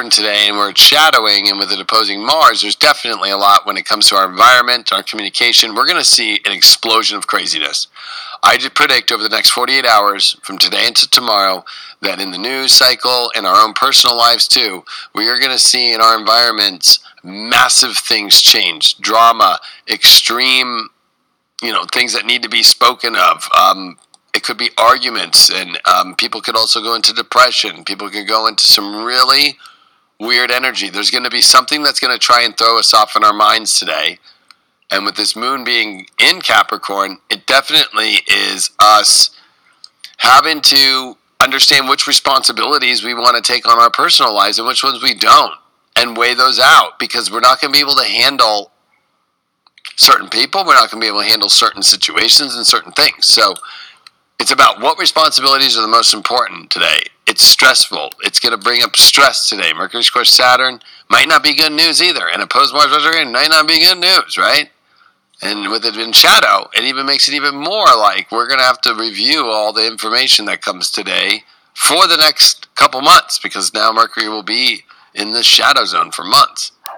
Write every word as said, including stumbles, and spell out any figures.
Saturn today, and we're shadowing, and with it opposing Mars, there's definitely a lot when it comes to our environment, our communication. We're going to see an explosion of craziness. I did predict over the next forty-eight hours, from today into tomorrow, that in the news cycle and our own personal lives too, we are going to see in our environments massive things change. Drama, extreme, you know, things that need to be spoken of. Um, it could be arguments, and um, people could also go into depression. People could go into some really weird energy. There's going to be something that's going to try and throw us off in our minds today. And with this moon being in Capricorn, it definitely is us having to understand which responsibilities we want to take on our personal lives and which ones we don't, and weigh those out, because we're not going to be able to handle certain people. We're not going to be able to handle certain situations and certain things. So it's about what responsibilities are the most important today. It's stressful. It's going to bring up stress today. Mercury square Saturn might not be good news either. And opposed Mars retrograde might not be good news, right? And with it in shadow, it even makes it even more like we're going to have to review all the information that comes today for the next couple months, because now Mercury will be in the shadow zone for months.